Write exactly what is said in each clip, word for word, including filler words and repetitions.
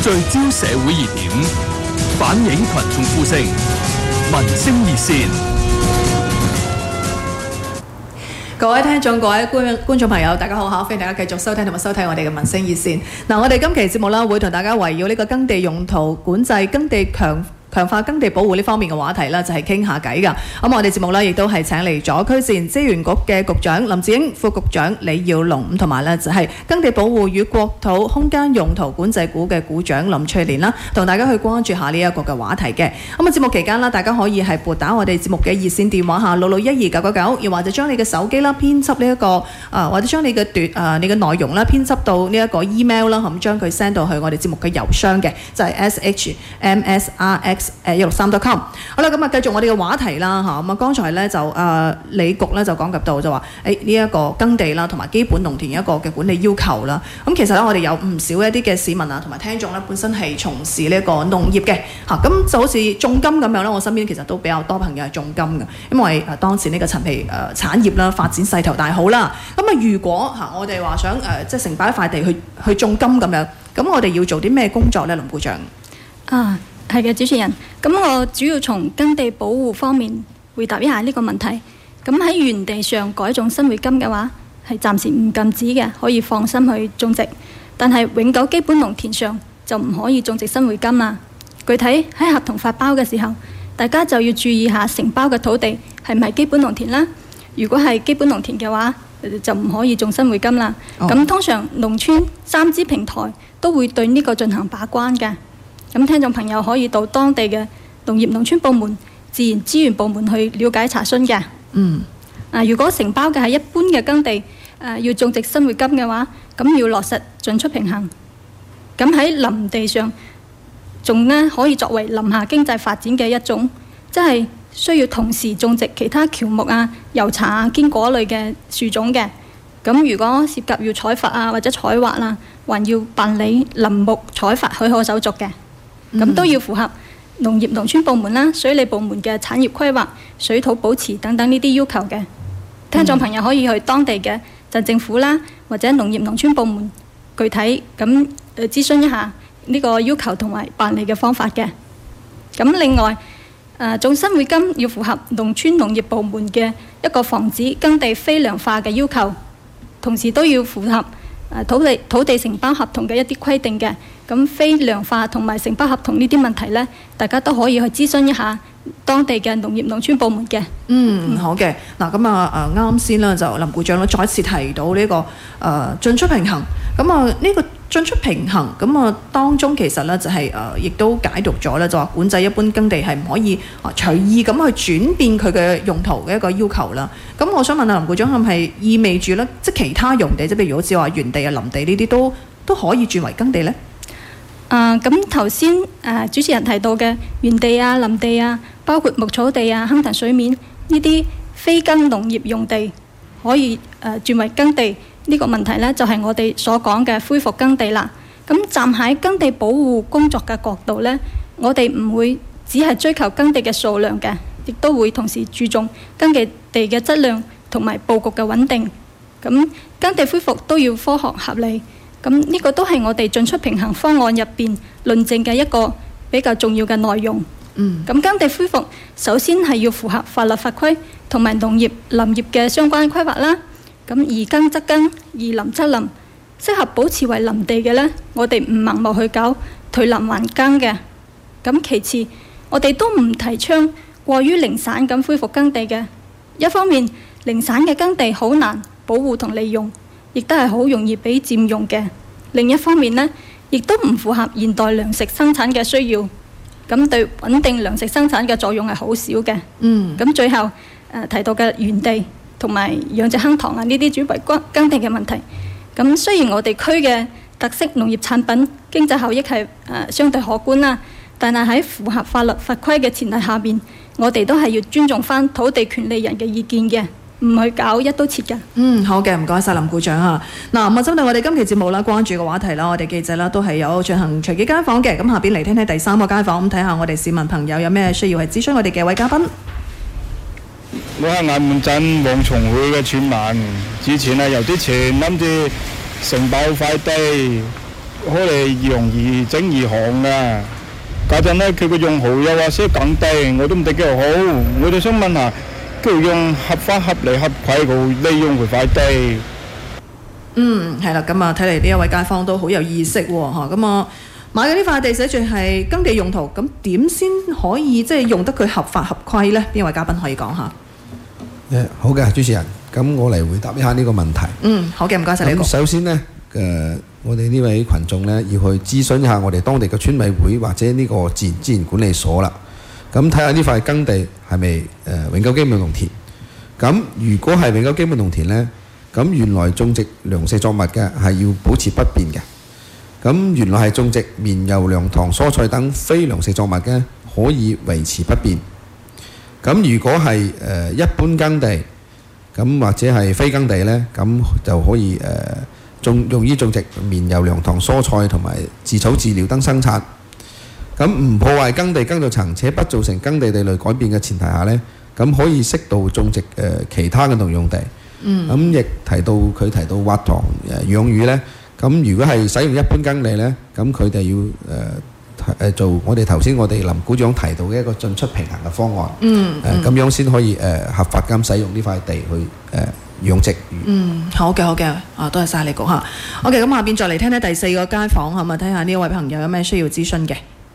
聚焦社會熱點，反映群眾呼聲，民聲熱線。 各位聽眾、各位觀觀眾朋友，大家好，歡迎大家繼續收聽同埋收睇我哋嘅民聲熱線。嗱，我哋今期節目啦，會同大家圍繞呢個耕地用途管制、耕地強強化耕地保護呢方面嘅話題啦，就係傾下偈㗎。咁我哋節目呢，亦都係請嚟咗區自然資源局嘅局長林志英、副局長李耀龍，同埋呢就係耕地保護與國土空間用途管制股嘅股長林翠蓮啦，同大家去關注下呢一個嘅話題嘅。咁啊，節目期間啦，大家可以係撥打我哋節目嘅熱線電話下六六一二九九九，又或者將你嘅手機啦編輯呢一個啊，或者將你嘅段啊你嘅內容啦編輯到呢一個 email 啦，咁將佢 send 到去我哋節目嘅郵箱嘅，就係 s h m s r x 誒一六三 dot com。好啦，咁啊繼續我哋嘅話題啦嚇。咁啊，剛才咧就誒李局咧就講及到就話誒呢一個耕地啦，同埋基本農田一個嘅管理要求啦。咁其實咧我哋有唔少一啲嘅市民啊同埋聽眾咧本身係從事呢一個農業嘅嚇，咁就好似種金咁樣啦。我身邊其實都比較多朋友係種金嘅，因為誒當時呢個陳皮誒產業啦發展勢頭大好啦。咁啊如果嚇我哋話想誒即係承包一塊地去去種金咁樣，咁我哋要做啲咩工作咧，林部長？ 啊，係嘅，主持人。咁我主要從耕地保護方面回答一下呢個問題。咁喺原地上改種新會金嘅話，係暫時唔禁止嘅，可以放心去種植。但係永久基本農田上就唔可以種植新會金啦。具體喺合同發包嘅時候，大家就要注意下承包嘅土地係唔係基本農田啦。如果係基本農田嘅話，就唔可以種新會金啦。咁、oh. 通常農村三支平台都會對呢個進行把關嘅。咁聽眾朋友可以到當地嘅農業農村部門、自然資源部門去了解查詢嘅。嗯。啊，如果承包嘅係一般嘅耕地，誒、啊、要種植新會金嘅話，咁要落實進出平衡。咁喺林地上種呢，可以作為林下經濟發展嘅一種，即係需要同時種植其他喬木啊、油茶啊、堅果類嘅樹種嘅。咁如果涉及要採伐啊或者採挖啦，還要辦理林木採伐許可手續嘅。咁、嗯、都要符合農業農村部門啦、水利部門嘅產業規劃、水土保持等等呢啲要求嘅。聽眾朋友可以去當地嘅鎮政府啦，或者農業農村部門具體咁誒諮詢一下呢個要求同埋辦理嘅方法嘅。咁另外誒、呃、種新會金要符合農村農業部門嘅一個防止耕地非良化嘅要求，同時都要符合誒土地土地承包合同嘅一啲規定嘅。咁非良化同埋承包合同呢啲問題呢，大家都可以去諮詢一下當地嘅農業農村部門嘅。 嗯，好嘅。嗱，咁啊誒啱先啦，就林股長咧再一次提到呢、這個誒、呃、進出平衡。咁啊呢個進出平衡，咁啊當中其實咧就係、是、誒、呃、亦都解讀咗咧，就話管制一般耕地係唔可以啊隨意咁去轉變佢嘅用途嘅一個要求啦。咁我想問下林股長，係咪意味住咧，即係其他用地，即係譬如好似話原地啊、林地呢啲都都可以轉為耕地咧？ 啊，咁頭先誒主持人提到嘅原地啊、林地啊，包括牧草地啊、坑塘水面呢啲非耕農業用地，可以誒、呃、轉為耕地呢、這個問題呢，就係、是、我哋所講嘅恢復耕地啦。咁站喺耕地保護工作嘅角度呢，我哋唔會只係追求耕地嘅數量嘅，亦都會同時注重耕地地嘅質量同埋佈局嘅穩定。咁耕地恢復都要科學合理。咁呢個都係我哋進出平衡方案入邊論證嘅一個比較重要嘅內容。嗯。咁耕地恢復首先係要符合法律法規同埋農業林業嘅相關規劃啦。咁宜耕則耕，宜林則林，適合保持為林地嘅呢，我哋唔盲目去搞退林還耕嘅。咁其次，我哋都唔提倡過於零散咁恢復耕地嘅。一方面，零散嘅耕地好難保護同利用，亦都係好容易俾佔用嘅。另一方面呢，亦都唔符合現代糧食生產嘅需要，咁對穩定糧食生產嘅作用係好少嘅。嗯。咁最後誒、呃、提到嘅原地同埋養殖坑塘啊呢啲主為耕耕地嘅問題，咁雖然我哋區嘅特色農業產品經濟效益係誒、呃、相對可觀啦，但係喺符合法律法規嘅前提下邊，我哋都係要尊重翻土地權利人嘅意見嘅。唔去搞一刀切嘅。嗯， 好嘅，唔該晒林股長啊。嗱，咁啊針對我哋今期節目啦，關注嘅話題啦，我哋記者啦都係有進行隨機街訪嘅。咁下邊嚟聽聽第三個街訪，咁睇下我哋市民朋友有咩需要係諮詢我哋嘅位嘉賓。 我係眼門鎮黃松會嘅村民，之前啊有啲錢諗住承包塊地， 可能容易整易行啊。家陣咧，佢個用途又話寫更低，我都唔得幾好。我就想問下，佢用合法、合理、合規個利用佢塊地。 嗯，係啦，咁啊，睇嚟呢一位街坊都好有意識喎，嚇咁啊，買嘅呢塊地寫住係耕地用途，咁點先可以即係用得佢合法合規呢？邊位嘉賓可以講下？ 誒，好嘅，主持人，咁我嚟回答一下呢個問題。 嗯，好嘅，唔該晒你。 咁首先呢，誒，我哋呢位群眾呢，要去諮詢一下我哋當地嘅村委會或者呢個自然資源管理所啦。咁睇下呢塊耕地係咪誒永久基本農田？咁如果係永久基本農田呢，咁原來種植糧食作物嘅係要保持不變嘅。咁原來係種植綿油糧糖蔬菜等非糧食作物嘅，可以維持不變。咁如果係誒一般耕地，咁或者係非耕地呢，咁就可以誒種用於種植綿油糧糖蔬菜同埋自草自料等生產。咁唔破壞耕地耕造層，且不造成耕地地類改變嘅前提下呢，咁可以適度種植誒其他嘅農用地。嗯。咁亦提到佢提到挖塘誒養魚呢。咁如果係使用一般耕地呢，咁佢哋要誒誒做我哋頭先我哋林股長提到嘅一個進出平衡嘅方案。嗯。誒咁樣先可以誒合法咁使用呢塊地去誒養殖魚。嗯， 好嘅好嘅，啊多謝晒你講下。OK，咁下邊再嚟聽聽第四個街坊係咪睇下呢一位朋友有咩需要諮詢嘅？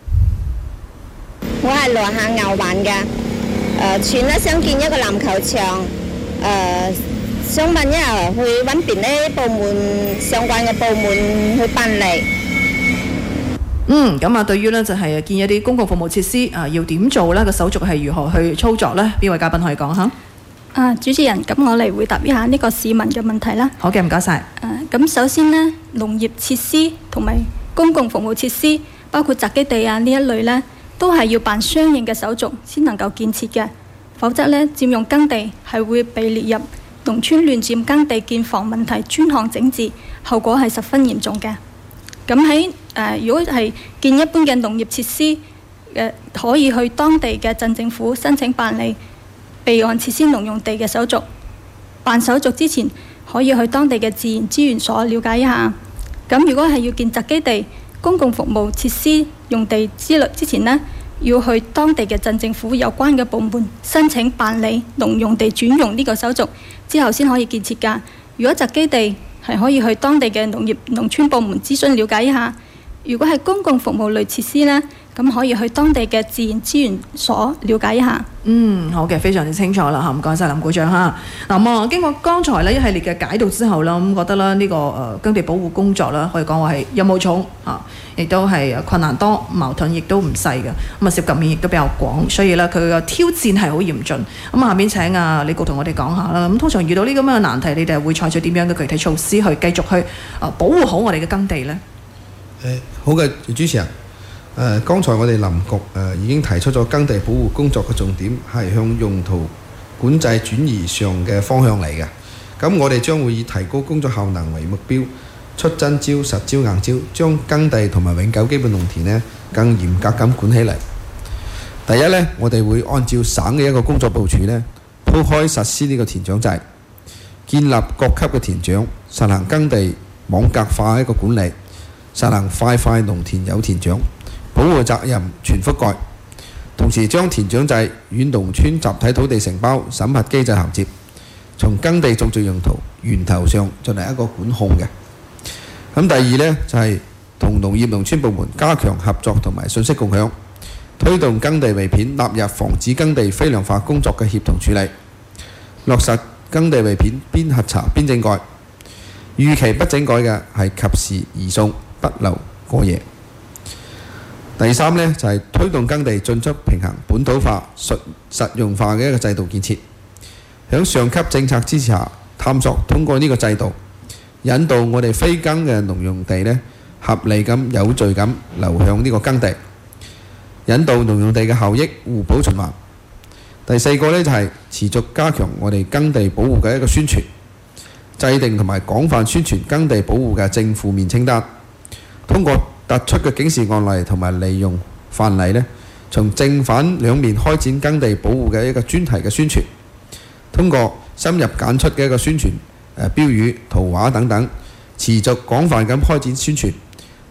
我係羅下牛環嘅，誒村咧想建一個籃球場，誒。想問一下，去揾邊啲部門相關嘅部門去辦理？ 嗯，咁啊，對於呢就係建一啲公共服務設施啊，要點做呢？個手續係如何去操作呢？邊位嘉賓可以講下？ 啊，主持人，咁我嚟回答一下呢個市民嘅問題啦。 好嘅，唔該晒。 誒，咁首先呢，農業設施同埋公共服務設施，包括宅基地啊呢一類呢，都係要辦相應嘅手續先能夠建設嘅，否則呢，佔用耕地係會被列入農村亂佔耕地建房問題專項整治，後果係十分嚴重嘅。咁喺誒，如果係建一般嘅農業設施，誒、呃、可以去當地嘅鎮政府申請辦理備案設施農用地嘅手續。辦手續之前，可以去當地嘅自然資源所了解一下。咁如果係要建宅基地、公共服務設施用地之類之前呢，要去當地嘅鎮政府有關嘅部門申請辦理農用地轉用呢個手續。之後先可以建設㗎。如果宅基地係可以去當地嘅農業農村部門諮詢了解一下。如果係公共服務類設施呢，咁可以去當地嘅自然資源所了解一下。 嗯，好嘅，非常之清楚啦嚇，唔該晒林股長嚇。嗱咁啊，經過剛才呢一系列嘅解讀之後啦，咁覺得啦呢個誒耕地保護工作啦，可以講話係任務重嚇，亦都係困難多，矛盾亦都唔細嘅，咁啊涉及面亦都比較廣，所以咧佢嘅挑戰係好嚴峻。咁下面請啊李局同我哋講下啦。咁通常遇到呢咁樣嘅難題，你哋會採取點樣嘅具體措施去繼續去啊保護好我哋嘅耕地呢？ 誒好嘅，主持人。誒、呃，剛才我哋林局誒、呃、已經提出咗耕地保護工作嘅重點係向用途管制轉移上嘅方向嚟嘅。咁我哋將會以提高工作效能為目標，出真招、實招、硬招，將耕地同埋永久基本農田呢更嚴格咁管起嚟。第一呢，我哋會按照省嘅一個工作部署呢，鋪開實施呢個田長制，建立各級嘅田長，實行耕地網格化一個管理，實行塊塊農田有田長。保護責任全覆蓋，同時將田長制與農村集體土地承包審核機制銜接，從耕地種植用途源頭上進行一個管控嘅。咁第二呢，就係同農業農村部門加強合作同埋信息共享，推動耕地圍片納入防止耕地非良化工作嘅協同處理，落實耕地圍片邊核查邊整改，逾期不整改嘅係及時移送，不留過夜。第三呢，就係、是、推動耕地進出平衡、本土化、實實用化嘅一個制度建設，喺上級政策支持下，探索通過呢個制度，引導我哋非耕嘅農用地呢合理咁有序咁流向呢個耕地，引導農用地嘅效益互補循環。第四個呢，就係、是、持續加強我哋耕地保護嘅一個宣傳，制定同埋廣泛宣傳耕地保護嘅正負面清單，通過突出嘅警示案例同埋利用範例呢，從正反兩面開展耕地保護嘅一個專題嘅宣傳，通過深入簡出嘅一個宣傳誒標語、圖畫等等，持續廣泛咁開展宣傳，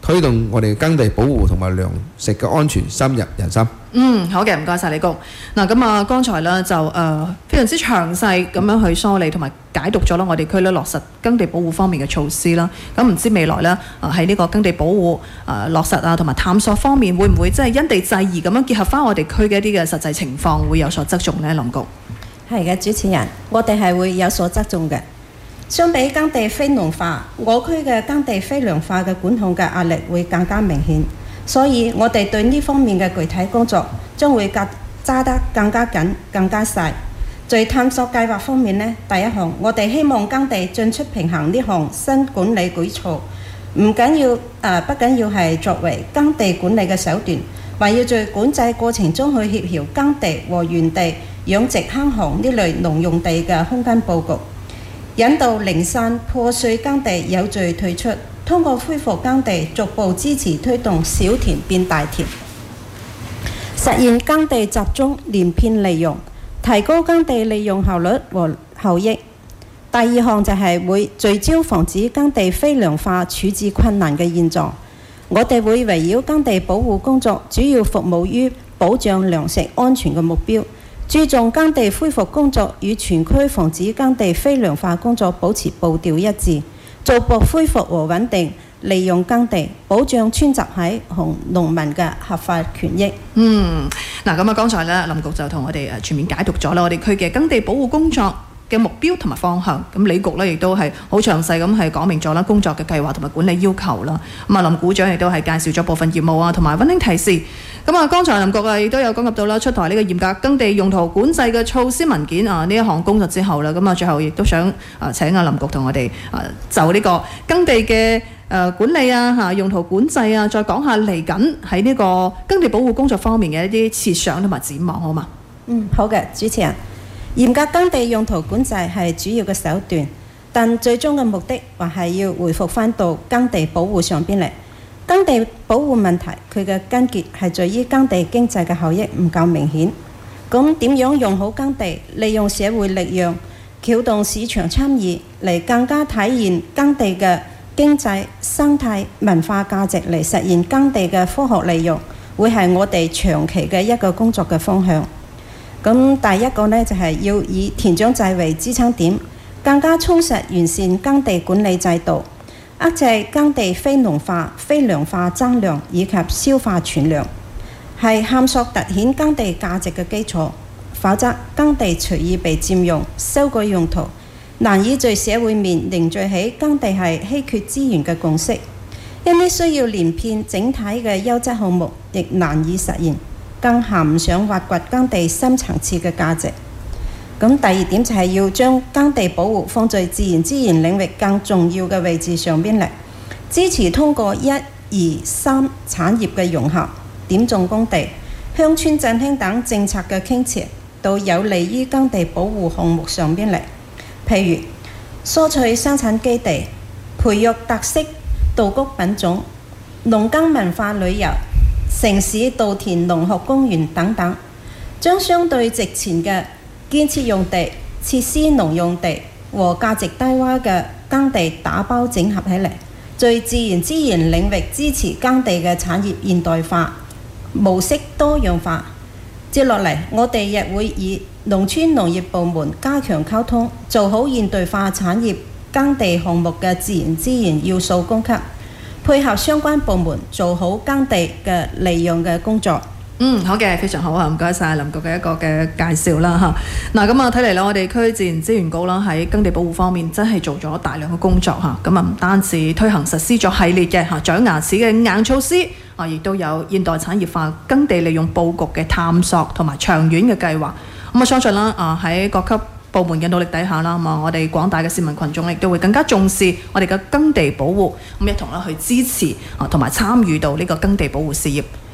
推動我哋耕地保護同埋糧食嘅安全深入人心。 嗯，好嘅，唔該晒李局。嗱，咁啊，剛才咧就誒、呃、非常之詳細咁樣去梳理同埋解讀咗啦，我哋區咧落實耕地保護方面嘅措施啦。咁唔知未來咧啊喺呢個耕地保護啊、呃、落實啊同埋探索方面，會唔會即係因地制宜咁樣結合翻我哋區嘅一啲嘅實際情況，會有所側重呢？林局係嘅，主持人，我哋係會有所側重嘅。相比耕地非農化，我區嘅耕地非糧化嘅管控嘅壓力會更加明顯，所以我哋對呢方面嘅具體工作將會格揸得更加緊、更加細。在探索計劃方面呢，第一項我哋希望耕地進出平衡呢項新管理舉措，唔緊要誒、呃，不僅要係作為耕地管理嘅手段，還要在管制過程中去協調耕地和原地養殖坑塘呢類農用地嘅空間佈局。引導零散破碎耕地有序退出，通過恢復耕地逐步支持推動小田變大田，實現耕地集中連片利用，提高耕地利用效率和效益。第二項就係會聚焦防止耕地非糧化處置困難嘅現狀，我哋會圍繞耕地保護工作主要服務於保障糧食安全嘅目標，注重耕地恢復工作與全區防止耕地非糧化工作保持步調一致，逐步恢復和穩定利用耕地，保障村集體同農民嘅合法權益。 嗯，嗱咁啊，剛才咧林局就同我哋誒全面解讀咗啦，我哋區嘅耕地保護工作嘅目標同埋方向。咁李局咧亦都係好詳細咁係講明咗啦工作嘅計劃同埋管理要求啦。咁啊林股長亦都係介紹咗部分業務啊同埋溫馨提示。咁啊，剛才林局啊亦都有講及到啦，出台呢個嚴格耕地用途管制嘅措施文件啊呢一項工作之後啦，咁啊最後亦都想啊請阿林局同我哋啊就呢個耕地嘅誒管理啊嚇用途管制啊，再講下嚟緊喺呢個耕地保護工作方面嘅一啲設想同埋展望，好嘛？ 嗯，好嘅，主持人。嚴格耕地用途管制係主要嘅手段，但最終嘅目的還係要回復翻到耕地保護上邊嚟。耕地保護問題，佢嘅根結係在於耕地經濟嘅效益唔夠明顯。咁點樣用好耕地，利用社會力量，撬動市場參與，嚟更加體現耕地嘅經濟、生態、文化價值，嚟實現耕地嘅科學利用，會係我哋長期嘅一個工作嘅方向。咁第一個呢，就係要以田長制為支撐點，更加充實完善耕地管理制度，遏制耕地非農化、非糧化增量以及消化存量，係探索凸顯耕地價值嘅基礎。否則耕地隨意被佔用、修改用途，難以在社會面凝聚起耕地係稀缺資源嘅共識。因此需要連片整體嘅優質項目，亦難以實現，更談唔上挖掘耕地深層次嘅價值。咁第二點就係要將耕地保護放在自然資源領域更重要嘅位置上邊嚟，支持通過一、二、三產業嘅融合、點種公地、鄉村振興等政策嘅傾斜，到有利於耕地保護項目上邊嚟。譬如蔬菜生產基地、培育特色稻穀品種、農耕文化旅遊、城市稻田農學公園等等，將相對值錢嘅建設用地、設施農用地和價值低洼嘅耕地打包整合起嚟，在自然資源領域支持耕地嘅產業現代化、模式多樣化。接落嚟，我哋亦會以農村農業部門加強溝通，做好現代化產業耕地項目嘅自然資源要素供給，配合相關部門做好耕地嘅利用嘅工作。 嗯，好嘅，非常好啊！唔該晒林局嘅一個嘅介紹啦嚇。嗱咁啊，睇嚟啦，我哋區自然資源局啦喺耕地保護方面真係做咗大量嘅工作嚇。咁啊，唔單止推行實施咗系列嘅嚇長牙齒嘅硬措施啊，亦都有現代產業化耕地利用佈局嘅探索同埋長遠嘅計劃。咁啊，相信啦啊喺各級部門嘅努力底下啦，咁啊，我哋廣大嘅市民群眾亦都會更加重視我哋嘅耕地保護，咁一同啦去支持啊同埋參與到呢個耕地保護事業。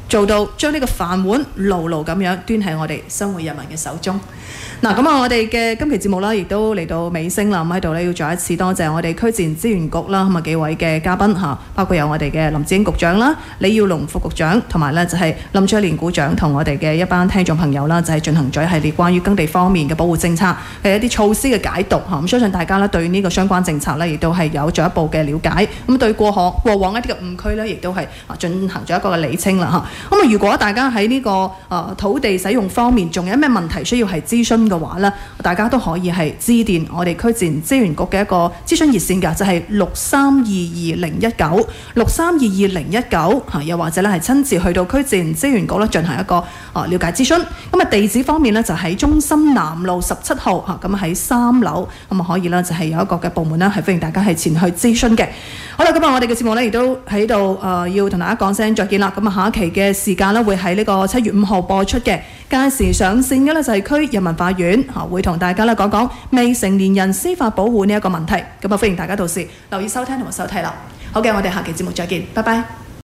做到將呢個飯碗牢牢咁樣端喺我哋生活人民嘅手中。嗱，咁啊，我哋嘅今期節目啦，亦都嚟到尾聲啦。咁喺度咧，要再一次多謝我哋區自然資源局啦，咁啊幾位嘅嘉賓嚇，包括有我哋嘅林志英局長啦、李耀龍副局長，同埋咧就係林卓蓮股長同我哋嘅一班聽眾朋友啦，就係進行咗一系列關於耕地方面嘅保護政策嘅一啲措施嘅解讀嚇。咁相信大家咧對呢個相關政策咧，亦都係有進一步嘅了解。咁對過往過往一啲嘅誤區咧，亦都係啊進行咗一個嘅理清啦嚇。咁啊，如果大家喺呢個啊土地使用方面仲有咩問題需要係諮詢嘅話咧，大家都可以係致電我哋區自然資源局嘅一個諮詢熱線㗎，就係六三二二零一九六三二二零一九嚇，又或者咧係親自去到區自然資源局咧進行一個啊了解諮詢。咁啊地址方面咧就喺中心南路十七號嚇，咁喺三樓，咁啊可以啦，就係有一個嘅部門啦，係歡迎大家係前去諮詢嘅。好啦，咁啊我哋嘅節目咧亦都喺度誒要同大家講聲再見啦。咁啊下一期嘅時間咧會喺呢個七月五號播出嘅，屆時上線嘅咧就係區人民法院嚇，會同大家咧講講未成年人司法保護呢一個問題。咁啊歡迎大家到時留意收聽同埋收睇啦。好嘅，我哋下期節目再見，拜拜。